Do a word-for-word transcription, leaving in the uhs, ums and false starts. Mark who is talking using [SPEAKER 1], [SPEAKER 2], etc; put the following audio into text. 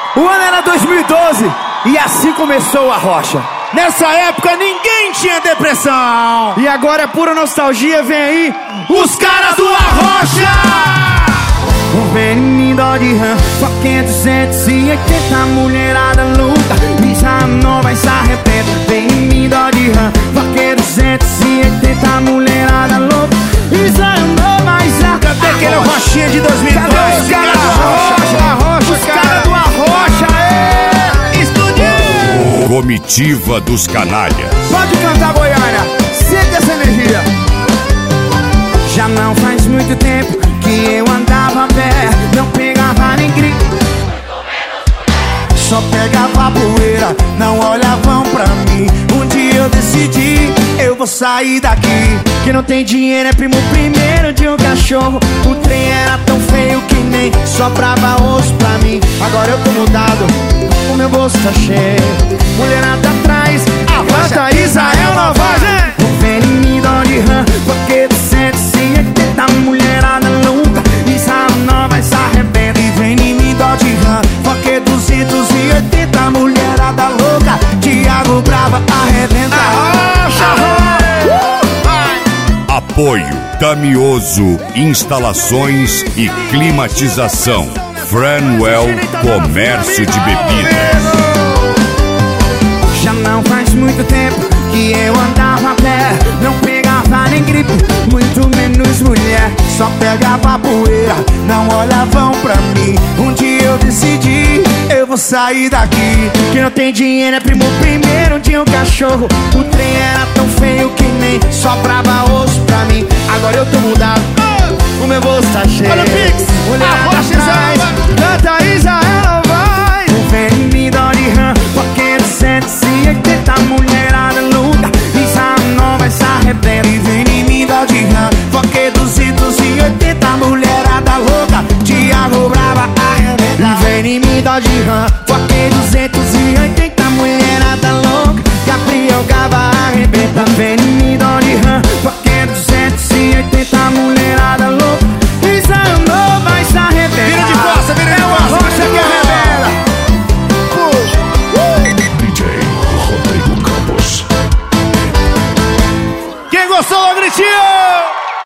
[SPEAKER 1] O ano era dois mil e doze e assim começou a Rocha.
[SPEAKER 2] Nessa época ninguém tinha depressão.
[SPEAKER 1] E agora é pura nostalgia, vem aí
[SPEAKER 2] os caras do Arrocha.
[SPEAKER 1] Vem em mim, dó de rã, porque duzentos e oitenta mulherada luta, e já não vai se arrepender. Vem em mim, dó de rã, porque duzentos e oitenta mulherada luta, e já não vai se arrepender.
[SPEAKER 2] Cadê aquele Rochinha de dois mil e dois?
[SPEAKER 1] Cadê os caras do Arrocha? Arrocha, os caras do Arrocha, é!
[SPEAKER 2] Estúdio!
[SPEAKER 3] Comitiva dos Canalhas.
[SPEAKER 1] Pode cantar, Goiânia, sente essa energia. Já não faz muito tempo que eu andava a pé, não pegava nem grito, só pegava poeira, não olhavam pra mim. Um dia eu decidi, eu vou sair daqui. Que não tem dinheiro é primo primeiro de um cachorro. O trem era tão feio que nem sobrava osso pra mim. Agora eu tô mudado, o meu bolso tá cheio, mulherada atrás, arrasta Israel Novaes, hein? Vem em mim, dó de rã, porque duzentos e oitenta mulherada louca, Israel Novaes se arrepende. E vem em mim, dó de rã, porque duzentos e oitenta mulherada louca, Thiago Brava arrebenta.
[SPEAKER 3] Apoio Tamioso Instalações e Climatização. Franwell Comércio de Bebidas.
[SPEAKER 1] Já não faz muito tempo que eu andava a pé, não pegava nem gripe, muito menos mulher, só pegava poeira, não olhavam pra mim. Um dia eu decidi, eu vou sair daqui. Que não tem dinheiro é primo primeiro de um cachorro. O trem era tão feio que nem sobrava osso pra mim. Agora eu tô mudado, o meu bolso tá cheio.
[SPEAKER 2] Olha o Pix,
[SPEAKER 1] Arrocha atrás, canta Israel vai. Vem em mim, dó de rã, porque duzentos e oitenta mulherada luta, Israel não vai se arrepender. E vem em mim, dó de rã, porque duzentos e oitenta mulherada louca, Thiago Brava arrebenta. Vem em mim, dó de rã, porque duzentos e oitenta